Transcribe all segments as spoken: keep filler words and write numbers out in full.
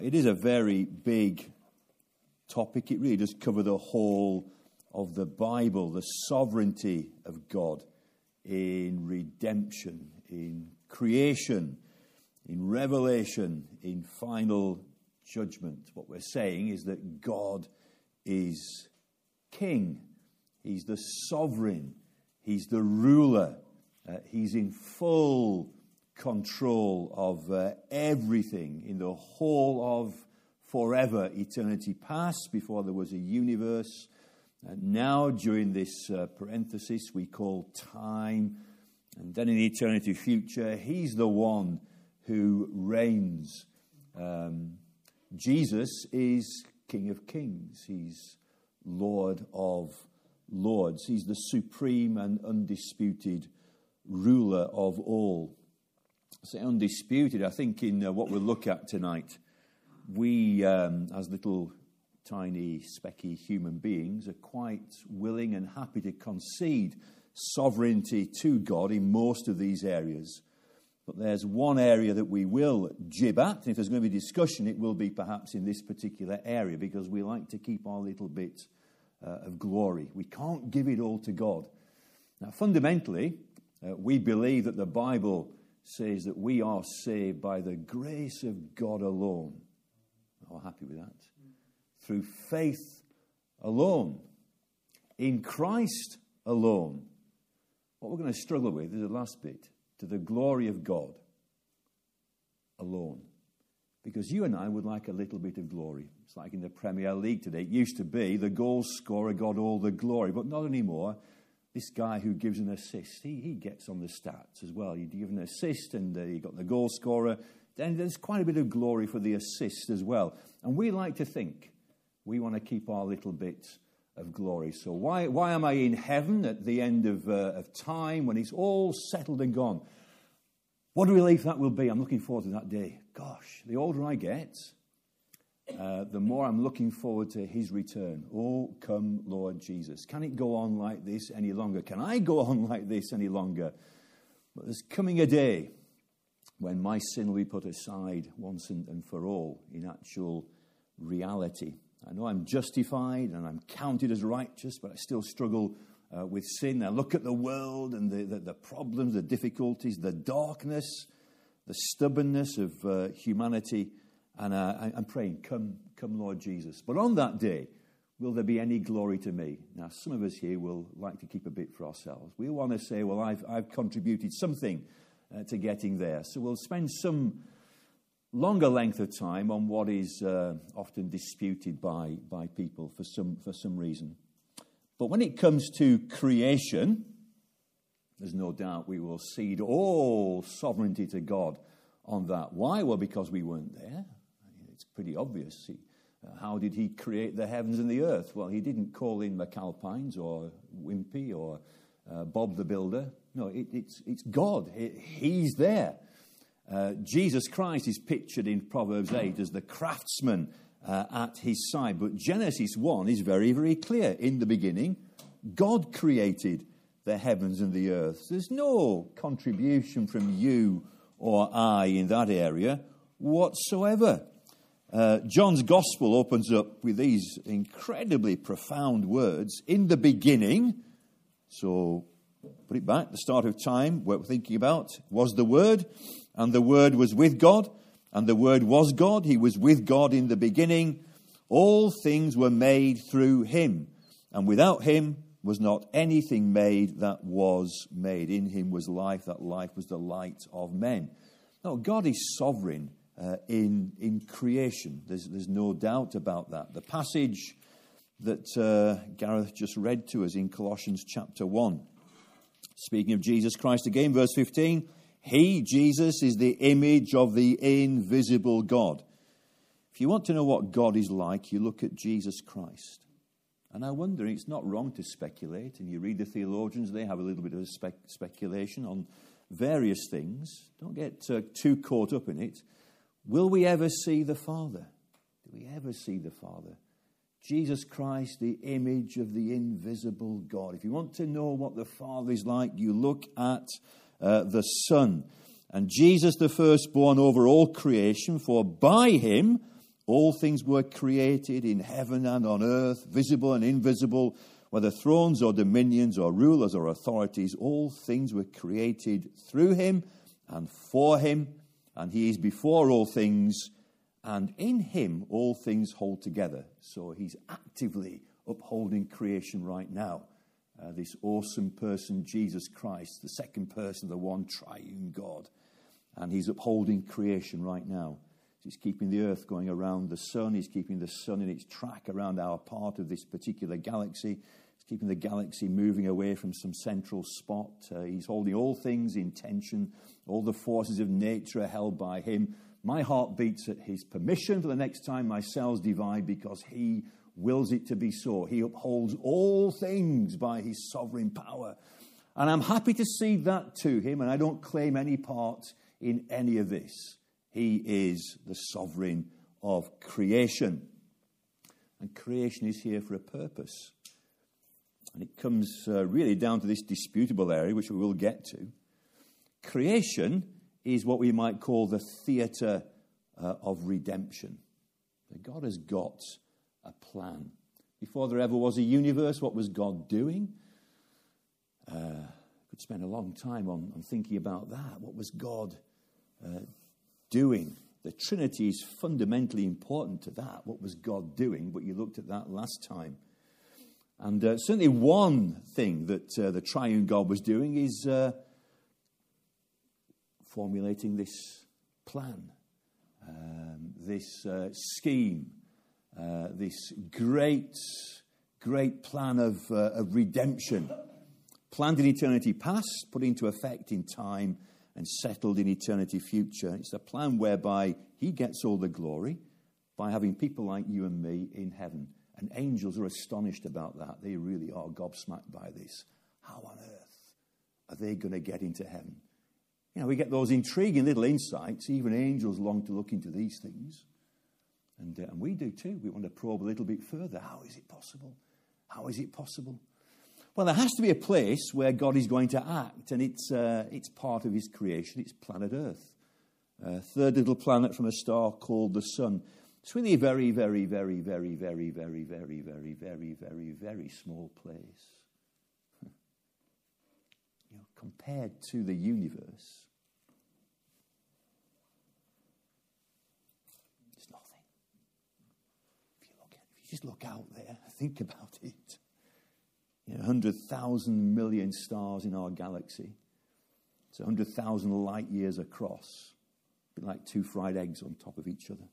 It is a very big topic. It really does cover the whole of the Bible, the sovereignty of God in redemption, in creation, in revelation, in final judgment. What we're saying is that God is king. He's the sovereign. He's the ruler. Uh, he's in full control of uh, everything in the whole of forever, eternity past, before there was a universe. And now, during this uh, parenthesis we call time, and then in the eternity future, he's the one who reigns. Um, Jesus is King of Kings. He's Lord of Lords. He's the supreme and undisputed ruler of all. I say undisputed. I think in uh, what we'll look at tonight, we, um, as little tiny specky human beings, are quite willing and happy to concede sovereignty to God in most of these areas. But there's one area that we will jib at, and if there's going to be discussion, it will be perhaps in this particular area, because we like to keep our little bit uh, of glory. We can't give it all to God. Now, fundamentally, uh, we believe that the Bible says that we are saved by the grace of God alone. Oh, happy with that. Through faith alone. In Christ alone. What we're going to struggle with is the last bit. To the glory of God alone. Because you and I would like a little bit of glory. It's like in the Premier League today. It used to be the goal scorer got all the glory, but not anymore. This guy who gives an assist, he, he gets on the stats as well. You give an assist and uh, you got the goal scorer. Then there's quite a bit of glory for the assist as well. And we like to think we want to keep our little bit of glory. So why why am I in heaven at the end of, uh, of time when it's all settled and gone? What a relief that will be. I'm looking forward to that day. Gosh, the older I get, uh, the more I'm looking forward to his return. Oh, come, Lord Jesus. Can it go on like this any longer? Can I go on like this any longer? But there's coming a day when my sin will be put aside once and, and for all in actual reality. I know I'm justified and I'm counted as righteous, but I still struggle uh, with sin. I look at the world and the, the, the problems, the difficulties, the darkness, the stubbornness of uh, humanity, and uh, I, I'm praying, come, come Lord Jesus. But on that day, will there be any glory to me? Now, some of us here will like to keep a bit for ourselves. We want to say, well, I've, I've contributed something uh, to getting there. So we'll spend some longer length of time on what is uh, often disputed by, by people for some for some reason. But when it comes to creation, there's no doubt we will cede all sovereignty to God on that. Why? Well, because we weren't there. It's pretty obvious. He, uh, how did he create the heavens and the earth? Well, he didn't call in McAlpines or Wimpy or uh, Bob the Builder. No, it, it's, it's God. It, he's there. Uh, Jesus Christ is pictured in Proverbs eight as the craftsman uh, at his side. But Genesis one is very, very clear. In the beginning, God created the heavens and the earth. There's no contribution from you or I in that area whatsoever. Uh, John's Gospel opens up with these incredibly profound words. In the beginning, so put it back, the start of time, what we're thinking about, was the Word. And the Word was with God, and the Word was God. He was with God in the beginning. All things were made through him, and without him was not anything made that was made. In him was life, that life was the light of men. No, God is sovereign uh, in, in creation. There's, there's no doubt about that. The passage that uh, Gareth just read to us in Colossians chapter one, speaking of Jesus Christ again, verse fifteen, he, Jesus, is the image of the invisible God. If you want to know what God is like, you look at Jesus Christ. And I wonder, it's not wrong to speculate, and you read the theologians, they have a little bit of spec- speculation on various things. Don't get uh, too caught up in it. Will we ever see the Father? Do we ever see the Father? Jesus Christ, the image of the invisible God. If you want to know what the Father is like, you look at uh, the Son. And Jesus, the firstborn over all creation, for by him all things were created in heaven and on earth, visible and invisible, whether thrones or dominions or rulers or authorities, all things were created through him and for him, and he is before all things, and in him all things hold together. So he's actively upholding creation right now. Uh, this awesome person, Jesus Christ, the second person of the one triune God. And he's upholding creation right now. He's keeping the earth going around the sun. He's keeping the sun in its track around our part of this particular galaxy. He's keeping the galaxy moving away from some central spot. Uh, he's holding all things in tension. All the forces of nature are held by him. My heart beats at his permission for the next time my cells divide, because he wills it to be so. He upholds all things by his sovereign power. And I'm happy to cede that to him, and I don't claim any part in any of this. He is the sovereign of creation. And creation is here for a purpose. And it comes uh, really down to this disputable area, which we will get to. Creation is what we might call the theatre uh, of redemption. God has got a plan. Before there ever was a universe, what was God doing? Uh, could spend a long time on, on thinking about that. What was God uh, doing? The Trinity is fundamentally important to that. What was God doing? But you looked at that last time. And uh, certainly one thing that uh, the triune God was doing is uh, formulating this plan, um, this uh, scheme, uh, this great, great plan of, uh, of redemption, planned in eternity past, put into effect in time, and settled in eternity future. It's a plan whereby he gets all the glory by having people like you and me in heaven. And angels are astonished about that. They really are gobsmacked by this. How on earth are they going to get into heaven? You know, we get those intriguing little insights. Even angels long to look into these things. And, uh, and we do too. We want to probe a little bit further. How is it possible? How is it possible? Well, there has to be a place where God is going to act, and it's uh, it's part of his creation. It's planet Earth, a third little planet from a star called the Sun. It's really a very, very, very, very, very, very, very, very, very, very, very small place. You know, compared to the universe, it's nothing. If you look at, if you just look out there, think about it. You know, one hundred thousand million stars in our galaxy. It's one hundred thousand light years across. A bit like two fried eggs on top of each other.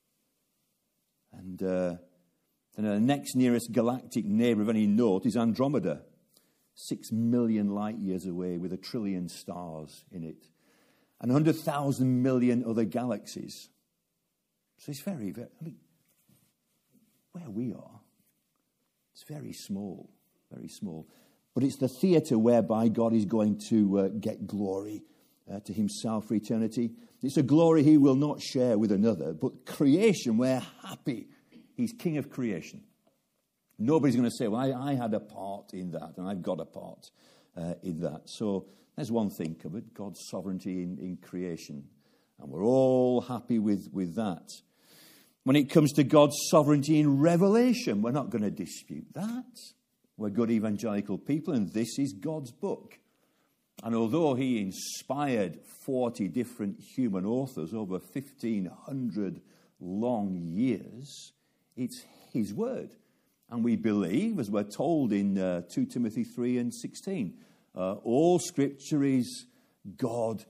And uh, then the next nearest galactic neighbour of any note is Andromeda. Six million light years away with a trillion stars in it. And one hundred thousand million other galaxies. So it's very, very, I mean, where we are, it's very small. Very small. But it's the theatre whereby God is going to uh, get glory uh, to himself for eternity. It's a glory he will not share with another. But creation, we're happy. He's king of creation. Nobody's going to say, well, I, I had a part in that, and I've got a part uh, in that. So there's one thing covered, God's sovereignty in, in creation. And we're all happy with, with that. When it comes to God's sovereignty in revelation, we're not going to dispute that. We're good evangelical people, and this is God's book. And although he inspired forty different human authors over fifteen hundred long years, it's his word. And we believe, as we're told in uh, Second Timothy three and sixteen, uh, all scripture is God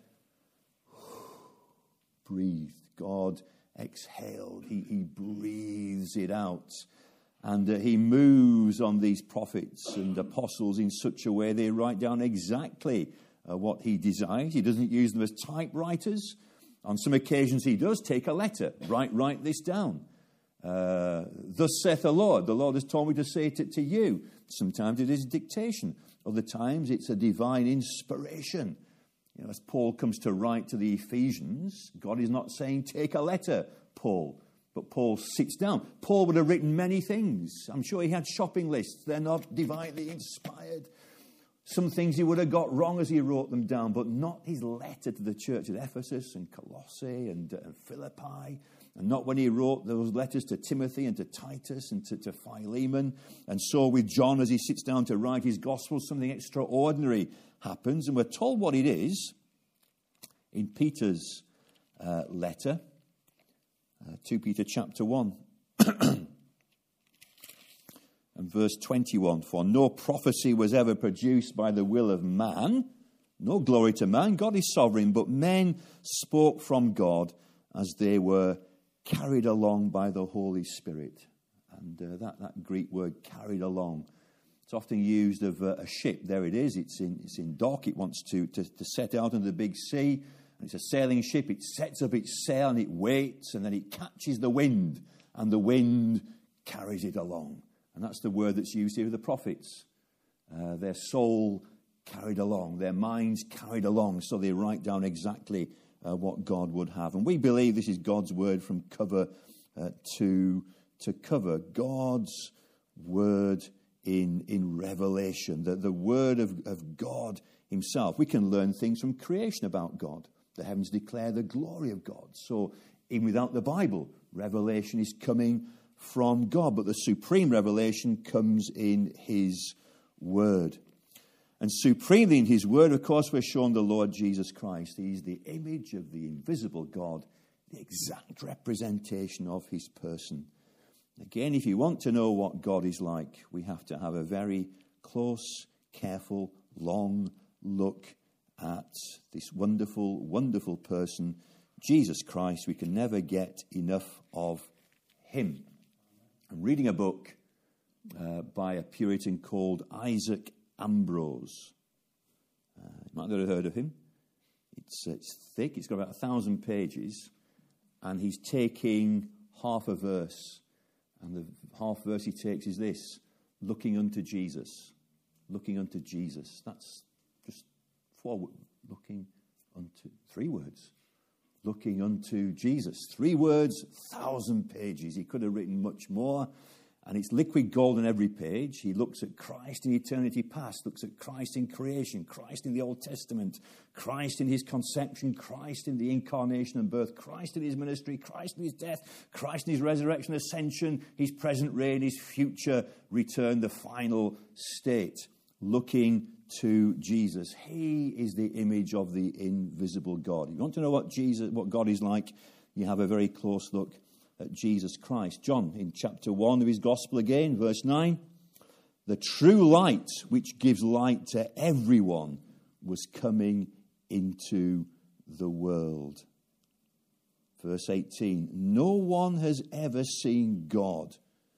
breathed. God exhaled. He, he breathes it out. And uh, he moves on these prophets and apostles in such a way they write down exactly uh, what he desires. He doesn't use them as typewriters. On some occasions he does take a letter. Write, write this down. Uh, Thus saith the Lord. The Lord has told me to say it to you. Sometimes it is dictation. Other times it's a divine inspiration. You know, as Paul comes to write to the Ephesians, God is not saying, take a letter, Paul. But Paul sits down. Paul would have written many things. I'm sure he had shopping lists. They're not divinely inspired. Some things he would have got wrong as he wrote them down, but not his letter to the church at Ephesus and Colossae and, uh, and Philippi. and not when he wrote those letters to Timothy and to Titus and to, to Philemon. And so with John, as he sits down to write his gospel, something extraordinary happens. And we're told what it is in Peter's uh, letter, uh, Second Peter chapter one. And verse twenty-one, for no prophecy was ever produced by the will of man. No glory to man. God is sovereign, but men spoke from God as they were carried along by the Holy Spirit. And uh, that, that Greek word, carried along, it's often used of uh, a ship. There it is. It's in, it's in dock. It wants to, to, to set out into the big sea. And it's a sailing ship. It sets up its sail and it waits, and then it catches the wind, and the wind carries it along. And that's the word that's used here of the prophets. Uh, their soul carried along, their minds carried along, so they write down exactly uh, what God would have. And we believe this is God's word from cover uh, to, to cover. God's word in, in Revelation, the, the word of, of God himself. We can learn things from creation about God. The heavens declare the glory of God. So even without the Bible, revelation is coming from God, but the supreme revelation comes in his word. And supremely in his word, of course, we're shown the Lord Jesus Christ. He's the image of the invisible God, the exact representation of his person. Again, if you want to know what God is like, we have to have a very close, careful, long look at this wonderful, wonderful person, Jesus Christ. We can never get enough of him. I'm reading a book uh, by a Puritan called Isaac Ambrose. Uh, you might not have heard of him. It's, it's thick. It's got about a thousand pages. And he's taking half a verse. And the half verse he takes is this: looking unto Jesus. Looking unto Jesus. That's just four. Looking unto, three words. Looking unto Jesus. Three words, thousand pages. He could have written much more. And it's liquid gold on every page. He looks at Christ in eternity past, looks at Christ in creation, Christ in the Old Testament, Christ in his conception, Christ in the incarnation and birth, Christ in his ministry, Christ in his death, Christ in his resurrection, ascension, his present reign, his future return, the final state. Looking to Jesus. He is the image of the invisible God. If you want to know what Jesus, what God is like, you have a very close look at Jesus Christ. John, in chapter one of his gospel again, verse nine, the true light which gives light to everyone was coming into the world. Verse eighteen, no one has ever seen God.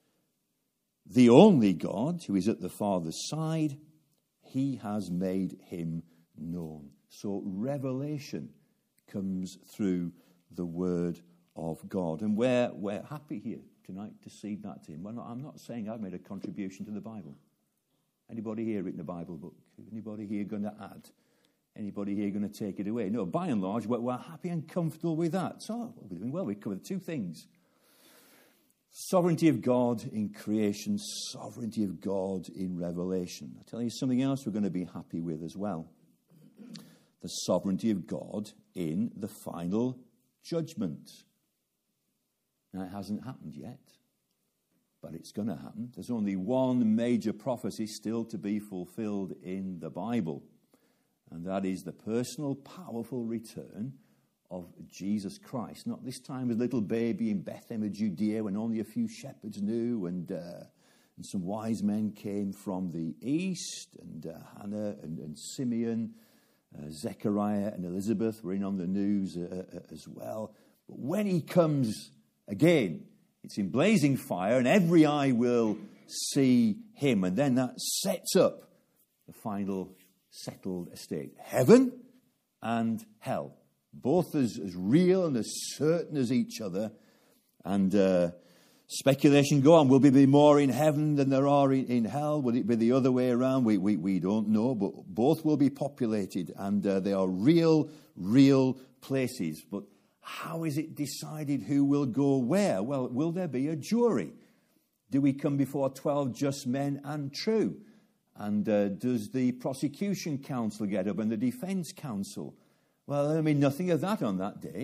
The only God who is at the Father's side, he has made him known. So revelation comes through the word of God. And we're, we're happy here tonight to see that to him. We're not, I'm not saying I've made a contribution to the Bible. Anybody here written a Bible book? Anybody here going to add? Anybody here going to take it away? No, by and large, we're, we're happy and comfortable with that. So we're doing well. We covered two things. Sovereignty of God in creation, sovereignty of God in revelation. I'll tell you something else we're going to be happy with as well. The sovereignty of God in the final judgment. Now, it hasn't happened yet, but it's going to happen. There's only one major prophecy still to be fulfilled in the Bible, and that is the personal, powerful return of Jesus Christ. Not this time as a little baby in Bethlehem of Judea when only a few shepherds knew, and uh, and some wise men came from the east, and uh, Hannah and, and Simeon, uh, Zechariah and Elizabeth were in on the news uh, uh, as well. But when he comes again, it's in blazing fire, and every eye will see him. And then that sets up the final settled estate. Heaven and hell. Both as, as real and as certain as each other. And uh, speculation go on. Will there be more in heaven than there are in, in hell? Will it be the other way around? We we, we don't know. But both will be populated. And uh, they are real, real places. But how is it decided who will go where? Well, will there be a jury? Do we come before twelve just men and true? And uh, does the prosecution counsel get up and the defense counsel? Well, there'll be nothing of that on that day.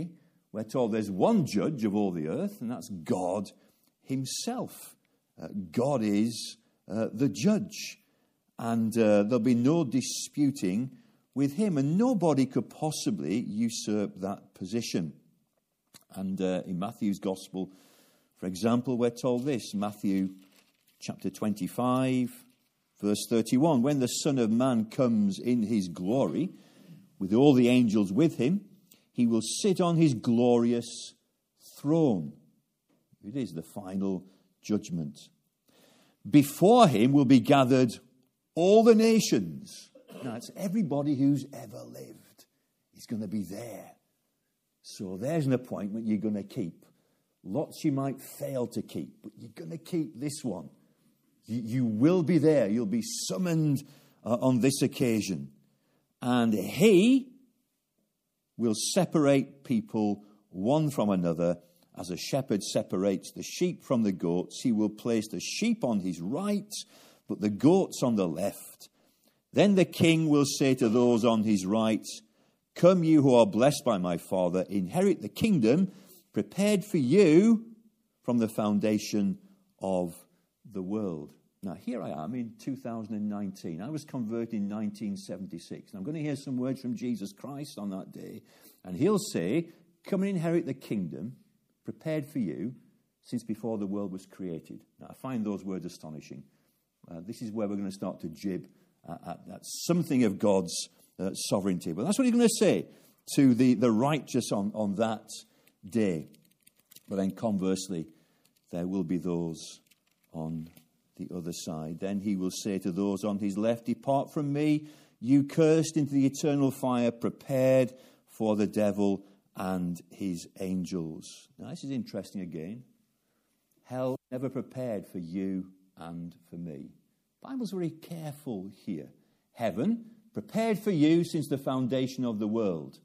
we're told there's one judge of all the earth, and that's God himself. Uh, God is uh, the judge, and uh, there'll be no disputing with him, and nobody could possibly usurp that position. And uh, in Matthew's Gospel, for example, we're told this, Matthew chapter twenty-five, verse thirty-one, when the Son of Man comes in his glory, with all the angels with him, he will sit on his glorious throne. It is the final judgment. Before him will be gathered all the nations. Now, it's everybody who's ever lived is going to be there. So there's an appointment you're going to keep. Lots you might fail to keep, but you're going to keep this one. You, you will be there. You'll be summoned uh, on this occasion. And he will separate people one from another as a shepherd separates the sheep from the goats. He will place the sheep on his right, but the goats on the left. Then the king will say to those on his right, come, you who are blessed by my Father, inherit the kingdom prepared for you from the foundation of the world. Now, here I am in two thousand nineteen. I was converted in nineteen seventy-six. And I'm going to hear some words from Jesus Christ on that day. And he'll say, come and inherit the kingdom prepared for you since before the world was created. Now, I find those words astonishing. Uh, this is where we're going to start to jib at, at, at something of God's uh, sovereignty. But that's what he's going to say to the, the righteous on, on that day. But then conversely, there will be those on the other side. Then he will say to those on his left, depart from me, you cursed, into the eternal fire prepared for the devil and his angels. Now, this is interesting again. Hell never prepared for you and for me. The Bible's very careful here. Heaven prepared for you since the foundation of the world.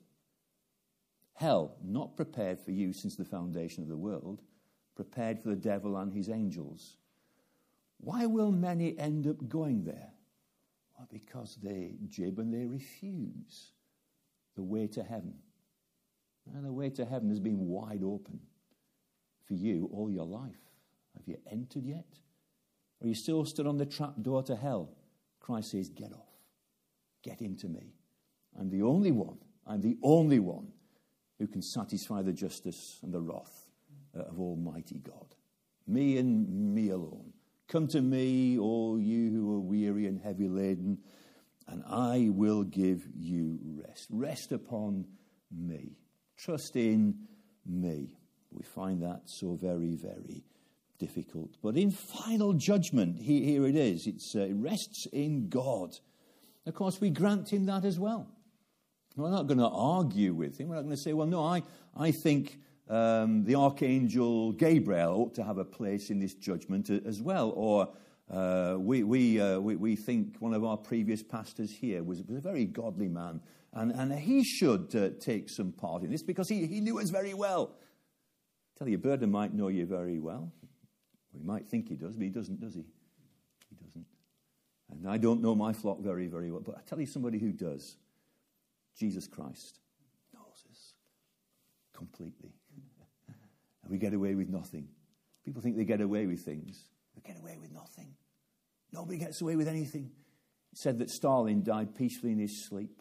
Hell not prepared for you since the foundation of the world, prepared for the devil and his angels. Why will many end up going there? Well, because they jib and they refuse the way to heaven. And the way to heaven has been wide open for you all your life. Have you entered yet? Or are you still stood on the trap door to hell? Christ says, get off. Get into me. I'm the only one. I'm the only one who can satisfy the justice and the wrath of Almighty God. Me and me alone. Come to me, all you who are weary and heavy laden, and I will give you rest. Rest upon me. Trust in me. We find that so very, very difficult. But in final judgment, here it is. It's, uh, it rests in God. Of course, we grant him that as well. We're not going to argue with him. We're not going to say, well, no, I, I think um, the Archangel Gabriel ought to have a place in this judgment as well. Or uh, we, we, uh, we, we think one of our previous pastors here was, was a very godly man. And, and he should uh, take some part in this because he, he knew us very well. I tell you, Burden might know you very well. Well, he might think he does, but he doesn't, does he? He doesn't. And I don't know my flock very, very well. But I tell you somebody who does. Jesus Christ knows us completely. And we get away with nothing. People think they get away with things. We get away with nothing. Nobody gets away with anything. It said that Stalin died peacefully in his sleep.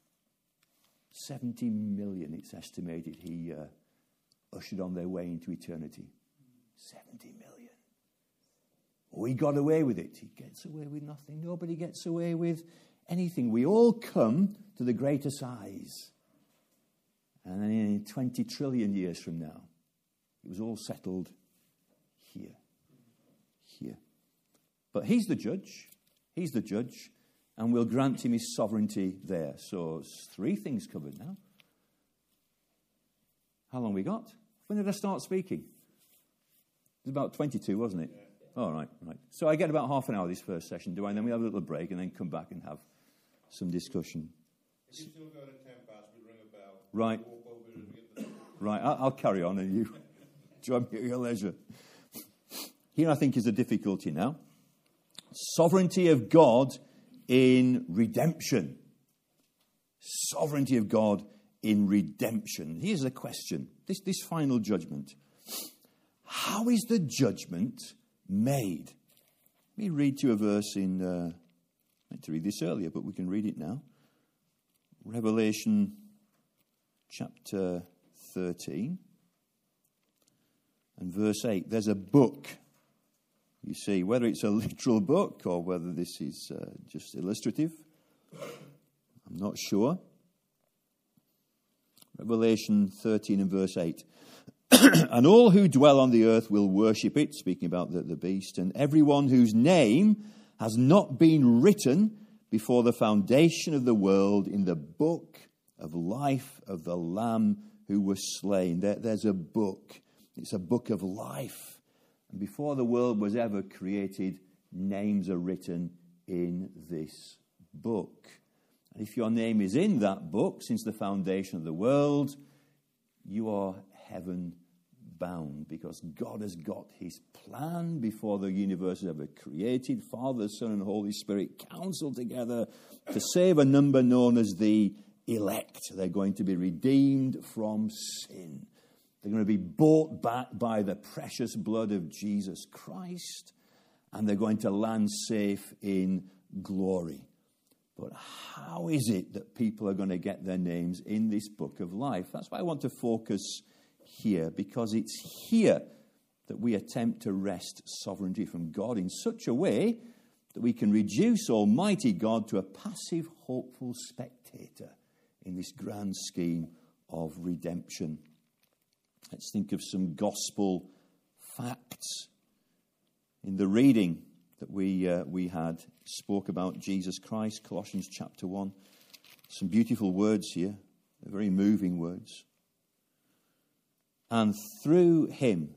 seventy million, it's estimated, he uh, ushered on their way into eternity. seventy million. Oh, he got away with it. He gets away with nothing. Nobody gets away with anything. We all come to the greater size. And then in twenty trillion years from now, it was all settled here. Here. But he's the judge. He's the judge. And we'll grant him his sovereignty there. So three things covered now. How long we got? When did I start speaking? It was about twenty-two, wasn't it? Yeah. All right, right. So I get about half an hour this first session, do I? And then we have a little break and then come back and have some discussion. If you still go to ten past, we ring a bell. Right. Walk over and get the... Right, I'll, I'll carry on and you join me at your leisure. Here I think is a difficulty now. Sovereignty of God in redemption. Sovereignty of God in redemption. Here's the question, this, this final judgment. How is the judgment made? Let me read you a verse in, uh, I meant to read this earlier, but we can read it now. Revelation chapter thirteen and verse eight. There's a book. You see, whether it's a literal book or whether this is uh, just illustrative, I'm not sure. Revelation thirteen and verse eight. And all who dwell on the earth will worship it, speaking about the, the beast, and everyone whose name has not been written before the foundation of the world in the book of life of the Lamb who was slain. There, there's a book. It's a book of life. And before the world was ever created, names are written in this book. And if your name is in that book since the foundation of the world, you are heaven bound, because God has got his plan before the universe was ever created. Father, Son, and Holy Spirit counsel together to save a number known as the elect. They're going to be redeemed from sin. They're going to be bought back by the precious blood of Jesus Christ, and they're going to land safe in glory. But how is it that people are going to get their names in this book of life? That's why I want to focus here, because it's here that we attempt to wrest sovereignty from God in such a way that we can reduce Almighty God to a passive, hopeful spectator in this grand scheme of redemption. Let's think of some gospel facts. In the reading that we uh, we had, spoke about Jesus Christ, Colossians chapter one. Some beautiful words here, they're very moving words. And through him,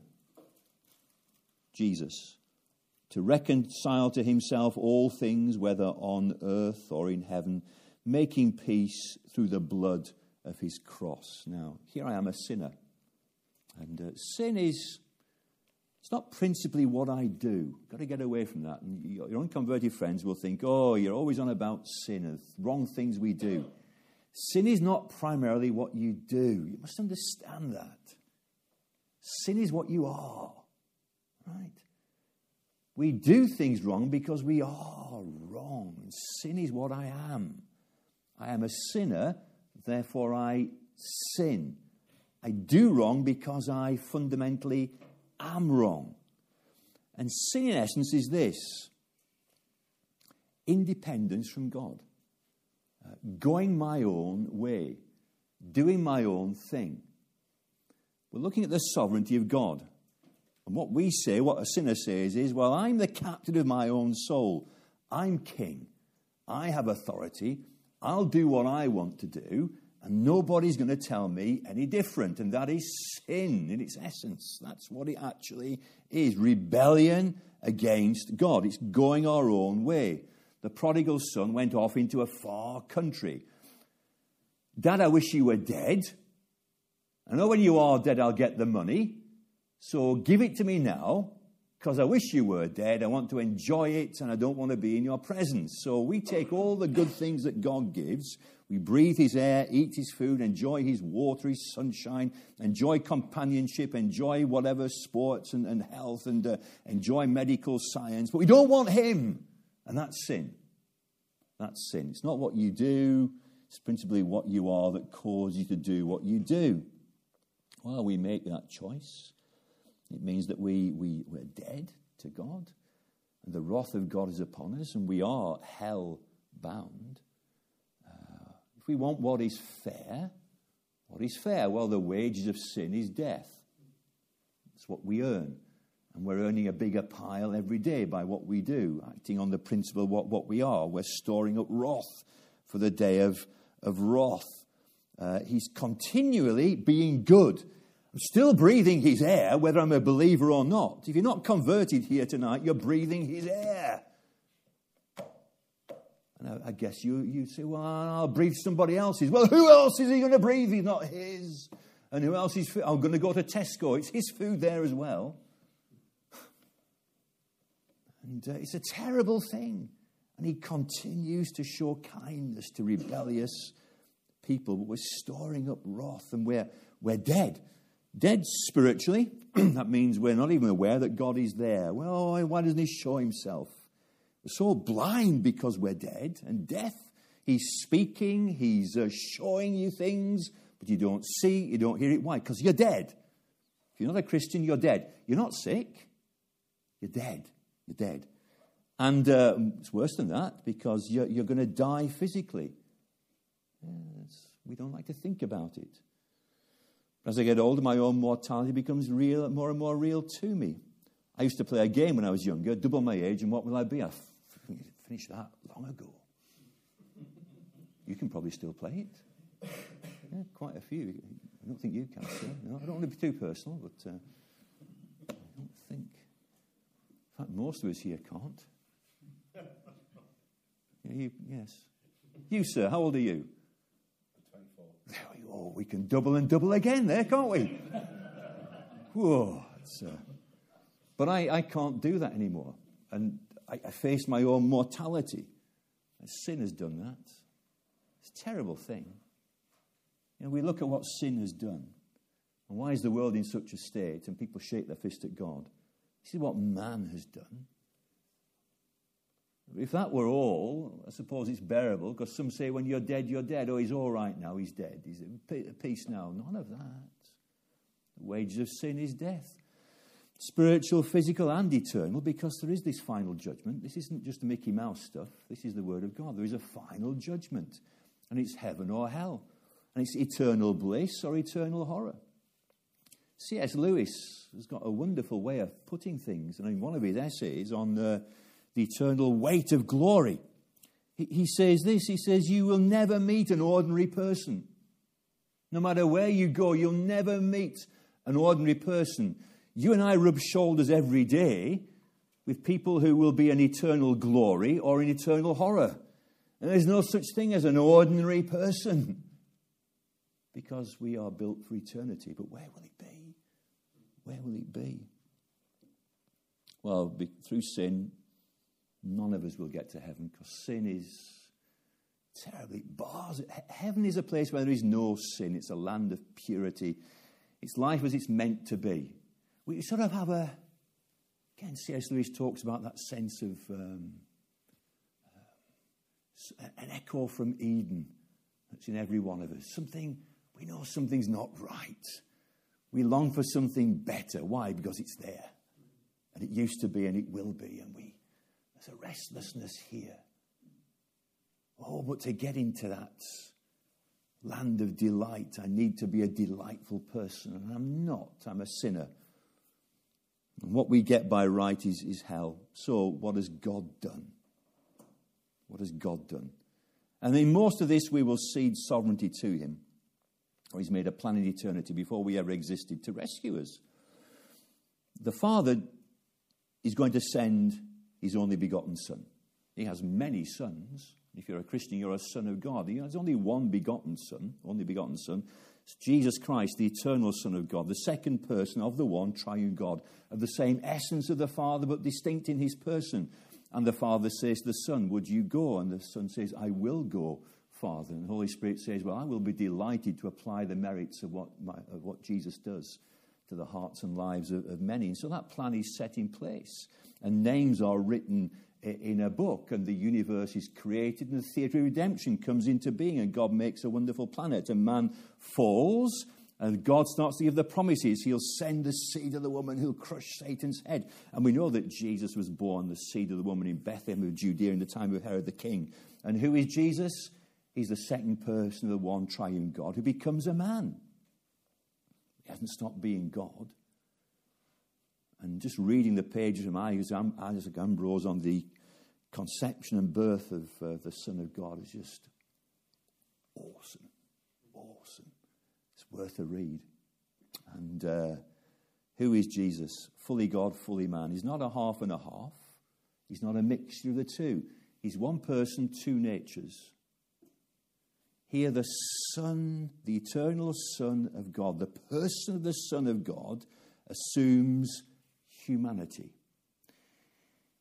Jesus, to reconcile to himself all things, whether on earth or in heaven, making peace through the blood of his cross. Now, here I am, a sinner. And uh, sin is, it's not principally what I do. Got to get away from that. And your unconverted friends will think, oh, you're always on about sin and wrong things we do. Sin is not primarily what you do. You must understand that. Sin is what you are, right? We do things wrong because we are wrong. Sin is what I am. I am a sinner, therefore I sin. I do wrong because I fundamentally am wrong. And sin, in essence, is this: independence from God. Uh, going my own way. Doing my own thing. We're looking at the sovereignty of God. And what we say, what a sinner says is, well, I'm the captain of my own soul. I'm king. I have authority. I'll do what I want to do. And nobody's going to tell me any different. And that is sin in its essence. That's what it actually is. Rebellion against God. It's going our own way. The prodigal son went off into a far country. Dad, I wish you were dead. I know when you are dead, I'll get the money. So give it to me now, because I wish you were dead. I want to enjoy it, and I don't want to be in your presence. So we take all the good things that God gives. We breathe his air, eat his food, enjoy his water, his sunshine, enjoy companionship, enjoy whatever sports and, and health, and uh, enjoy medical science. But we don't want him. And that's sin. That's sin. It's not what you do. It's principally what you are that causes you to do what you do. Well, we make that choice. It means that we, we, we're dead to God. And the wrath of God is upon us. And we are hell-bound. Uh, if we want what is fair, what is fair? Well, the wages of sin is death. It's what we earn. And we're earning a bigger pile every day by what we do. Acting on the principle of what, what we are. We're storing up wrath for the day of, of wrath. Uh, he's continually being good. I'm still breathing his air, whether I'm a believer or not. If you're not converted here tonight, you're breathing his air. And I, I guess you, you say, well, I'll breathe somebody else's. Well, who else is he going to breathe? He's not his. And who else is food? I'm going to go to Tesco. It's his food there as well. And uh, it's a terrible thing. And he continues to show kindness to rebellious people, but we're storing up wrath, and we're, we're dead. Dead spiritually. That means we're not even aware that God is there. Well, why doesn't he show himself? We're so blind because we're dead, and death, he's speaking, he's uh, showing you things, but you don't see, you don't hear it. Why? Because you're dead. If you're not a Christian, you're dead. You're not sick. You're dead. You're dead. And uh, it's worse than that, because you're, you're going to die physically. Yes, we don't like to think about it. As I get older, my own mortality becomes real, more and more real to me. I used to play a game when I was younger, double my age, and what will I be? I f- finished that long ago. You can probably still play it. Yeah, quite a few. I don't think you can, sir. No, I don't want to be too personal, but uh, I don't think. In fact, most of us here can't. Yeah, you, yes. You, sir, how old are you? twenty-four. Oh, we can double and double again there, can't we? Whoa. It's, uh, but I, I can't do that anymore. And I, I face my own mortality. And sin has done that. It's a terrible thing. You know, we look at what sin has done. And why is the world in such a state? And people shake their fist at God. This is what man has done. If that were all, I suppose it's bearable, because some say when you're dead, you're dead. Oh, he's all right now, he's dead. He's at peace now. None of that. The wages of sin is death. Spiritual, physical, and eternal, because there is this final judgment. This isn't just the Mickey Mouse stuff. This is the Word of God. There is a final judgment. And it's heaven or hell. And it's eternal bliss or eternal horror. C S Lewis has got a wonderful way of putting things. And in one of his essays on uh, the eternal weight of glory, he, he says this. He says, you will never meet an ordinary person. No matter where you go, you'll never meet an ordinary person. You and I rub shoulders every day with people who will be in eternal glory or in eternal horror. And there's no such thing as an ordinary person, because we are built for eternity. But where will it be? Where will it be? Well, be, through sin, none of us will get to heaven, because sin is terribly bars. Heaven is a place where there is no sin. It's a land of purity. It's life as it's meant to be. We sort of have a, again, C S Lewis talks about that sense of um, uh, an echo from Eden that's in every one of us. Something, we know something's not right. We long for something better. Why? Because it's there. And it used to be and it will be. And we, there's a restlessness here. Oh, but to get into that land of delight, I need to be a delightful person. And I'm not. I'm a sinner. And what we get by right is, is hell. So what has God done? What has God done? And in most of this, we will cede sovereignty to him. Or he's made a plan in eternity before we ever existed to rescue us. The Father is going to send his only begotten Son. He has many sons. If you're a Christian, you're a son of God. He has only one begotten Son, only begotten Son. It's Jesus Christ, the eternal Son of God, the second person of the one triune God, of the same essence of the Father, but distinct in his person. And the Father says to the Son, would you go? And the Son says, I will go, Father. And the Holy Spirit says, well, I will be delighted to apply the merits of what, my, of what Jesus does to the hearts and lives of, of many. And so that plan is set in place. And names are written in a book, and the universe is created, and the theatre of redemption comes into being, and God makes a wonderful planet, and man falls, and God starts to give the promises. He'll send the seed of the woman who'll crush Satan's head. And we know that Jesus was born, the seed of the woman, in Bethlehem of Judea in the time of Herod the king. And who is Jesus? He's the second person of the one triune God who becomes a man. He hasn't stopped being God. And just reading the pages from Isaac Ambrose on the conception and birth of uh, the Son of God is just awesome. Awesome. It's worth a read. And uh, who is Jesus? Fully God, fully man. He's not a half and a half. He's not a mixture of the two. He's one person, two natures. Here the Son, the eternal Son of God, the person of the Son of God, assumes humanity.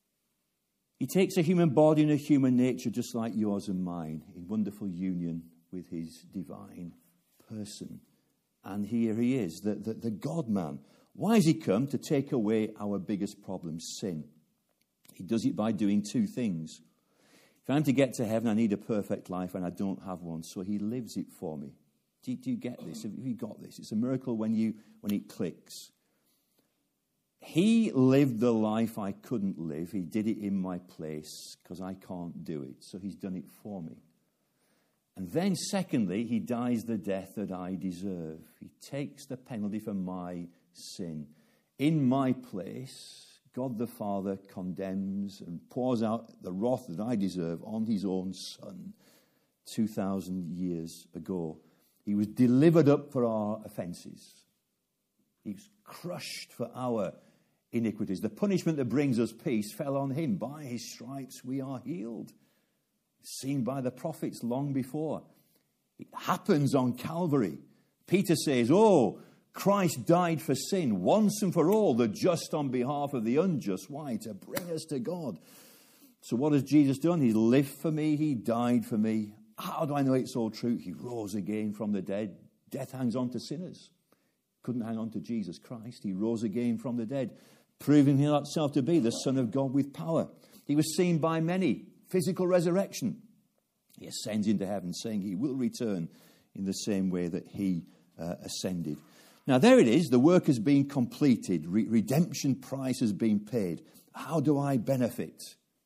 He takes a human body and a human nature just like yours and mine in wonderful union with his divine person. And here he is, the, the, the God-man. Why has he come? To take away our biggest problem, sin. He does it by doing two things. If I'm to get to heaven, I need a perfect life, and I don't have one, so he lives it for me. Do you, do you get this? Have you got this? It's a miracle when you when it clicks. He lived the life I couldn't live. He did it in my place because I can't do it. So he's done it for me. And then secondly, he dies the death that I deserve. He takes the penalty for my sin. In my place, God the Father condemns and pours out the wrath that I deserve on his own Son two thousand years ago. He was delivered up for our offenses. He was crushed for our iniquities. The punishment that brings us peace fell on him. By his stripes we are healed. Seen by the prophets long before. It happens on Calvary. Peter says, oh, Christ died for sin once and for all, the just on behalf of the unjust. Why? To bring us to God. So what has Jesus done? He lived for me. He died for me. How do I know it's all true? He rose again from the dead. Death hangs on to sinners. Couldn't hang on to Jesus Christ. He rose again from the dead, proving himself to be the Son of God with power. He was seen by many. Physical resurrection. He ascends into heaven, saying he will return in the same way that he uh, ascended. Now there it is. The work has been completed. Re- redemption price has been paid. How do I benefit?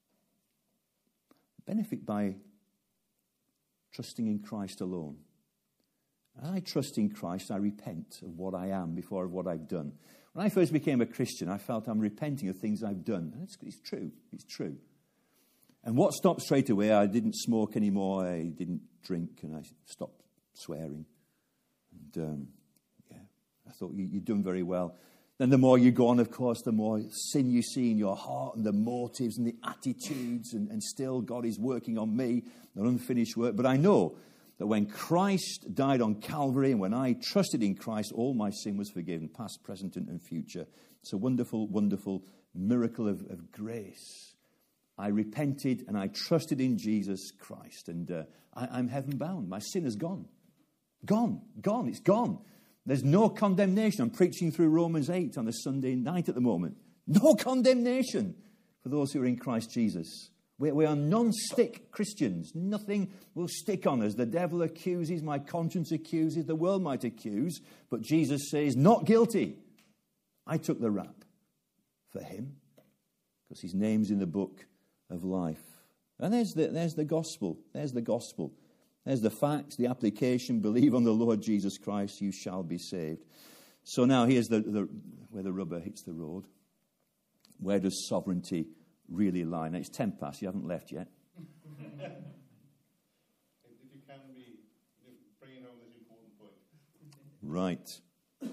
Benefit by trusting in Christ alone. When I trust in Christ, I repent of what I am before of what I've done. When I first became a Christian, I felt I'm repenting of things I've done. And it's, it's true. It's true. And what stopped straight away, I didn't smoke anymore, I didn't drink, and I stopped swearing. And um, yeah, I thought, you, you're doing very well. Then the more you go on, of course, the more sin you see in your heart and the motives and the attitudes, and, and still God is working on me, an unfinished work. But I know that when Christ died on Calvary and when I trusted in Christ, all my sin was forgiven, past, present, and future. It's a wonderful, wonderful miracle of, of grace. I repented and I trusted in Jesus Christ, and uh, I, I'm heaven bound. My sin is gone. Gone. Gone. It's gone. There's no condemnation. I'm preaching through Romans eight on a Sunday night at the moment. No condemnation for those who are in Christ Jesus. We, we are non-stick Christians. Nothing will stick on us. The devil accuses, my conscience accuses, the world might accuse, but Jesus says, not guilty. I took the rap for him because his name's in the book of life. And there's the, there's the gospel. There's the gospel. There's the facts, the application. Believe on the Lord Jesus Christ, you shall be saved. So now here's the, the where the rubber hits the road. Where does sovereignty really lie? Now it's ten past. You haven't left yet. If you can be bringing home this important point. Right.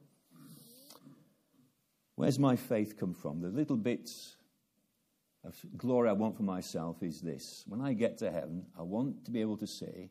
Where's my faith come from? The little bits of glory I want for myself is this. When I get to heaven, I want to be able to say,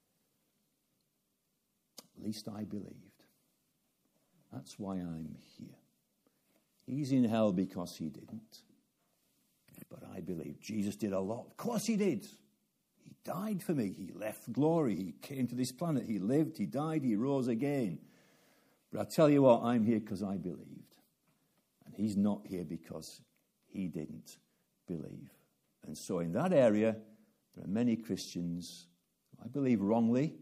at least I believed. That's why I'm here. He's in hell because he didn't. But I believe Jesus did a lot. Of course he did. He died for me. He left glory. He came to this planet. He lived. He died. He rose again. But I tell you what, I'm here because I believed. And he's not here because he didn't believe. And so in that area, there are many Christians, I believe wrongly,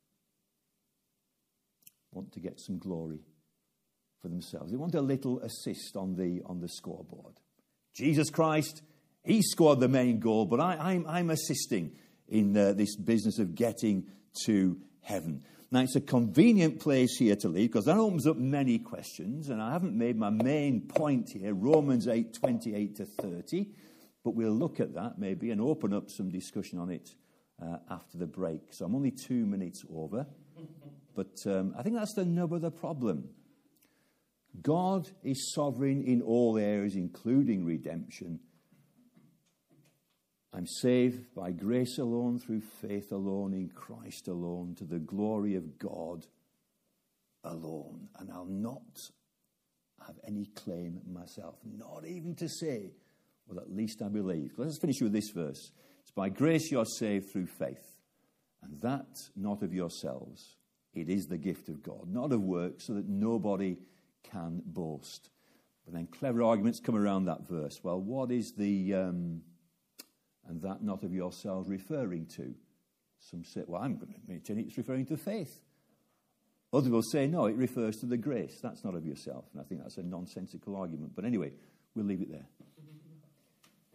want to get some glory for themselves. They want a little assist on the on the scoreboard. Jesus Christ, he scored the main goal, but I, I'm, I'm assisting in uh, this business of getting to heaven. Now, it's a convenient place here to leave because that opens up many questions, and I haven't made my main point here, Romans eight, twenty-eight to thirty. But we'll look at that maybe and open up some discussion on it uh, after the break. So I'm only two minutes over. But um, I think that's the nub of the problem. God is sovereign in all areas, including redemption. I'm saved by grace alone, through faith alone, in Christ alone, to the glory of God alone. And I'll not have any claim myself, not even to say, well, at least I believe. Let's finish with this verse. It's by grace you're saved through faith. And that not of yourselves, it is the gift of God, not of works, so that nobody can boast. But then clever arguments come around that verse. Well, what is the, um, and that not of yourselves referring to? Some say, well, I'm going to maintain it's referring to faith. Others will say, no, it refers to the grace. That's not of yourself. And I think that's a nonsensical argument. But anyway, we'll leave it there.